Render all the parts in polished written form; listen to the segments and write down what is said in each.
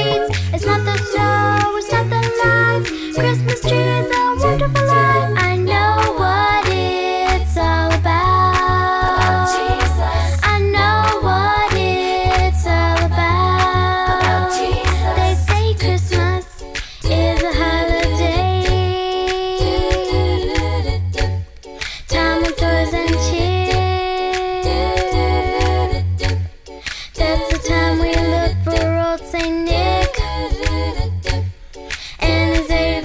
streets. It's not the snow, it's not the lights. Christmas tree is a wonderful light. I know what it's all about. Jesus. I know what it's all about. Jesus. They say Christmas is a holiday, time of toys and cheer. That's the time we look for old Saint Nick and his 8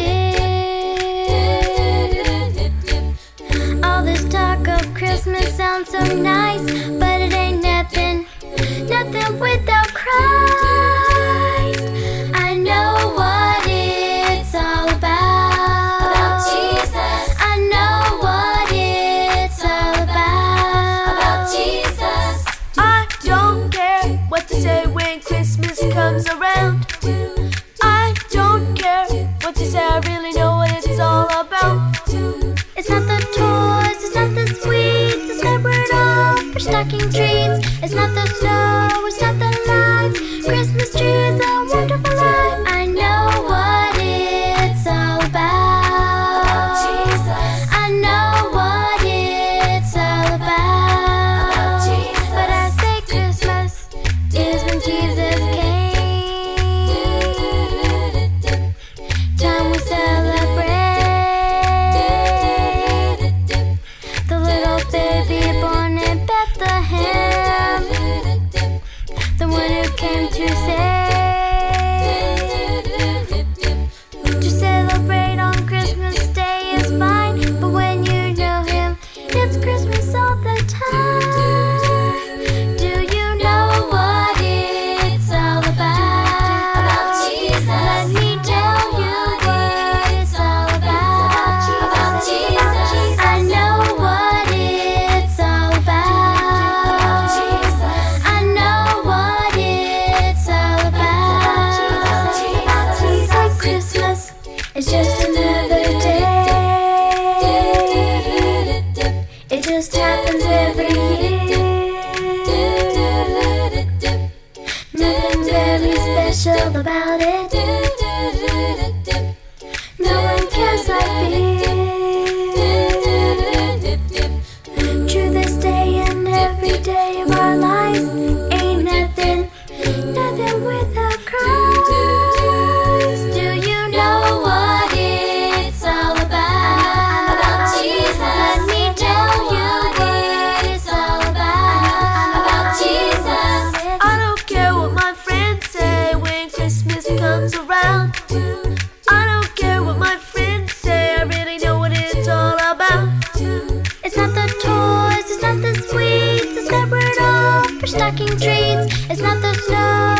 reindeer. All this talk of Christmas sounds so nice, but it ain't nothing without Christ. I know what it's all about. Jesus. I know what it's all about. Jesus. I don't care what to say when Christmas comes around. I don't care what to say, I really know what it's all about. It's not the toys, it's not the sweets, it's not word off for stocking treats. It's not the snow, it's not the lights. Christmas tree is a wonderful light. I know what it's all about. Jesus. I know what it's all about. Jesus. But I say Christmas is when Jesus came. Time we celebrate the little baby born in Bethlehem, the one who came to celebrate on Christmas Day is fine, but when you know him, it's Christmas all the time. Do you know what it's all about? Jesus. Let me tell you what it's all about. Jesus. I know what it's all about. Jesus. I know what it's all about. Jesus. Christmas is just another day. It just happens every year. Nothing very special about it. No one cares like beer. True, this day and every day of our lives ain't nothing without Christ. Do you know what it's all about? Jesus. Let me tell you what it's all about. Jesus. I don't care what my friends say when Christmas comes around. I don't care what my friends say, I really know what it's all about. It's not the toys, it's not the sweets, it's not word off for stocking treats. It's not the snow,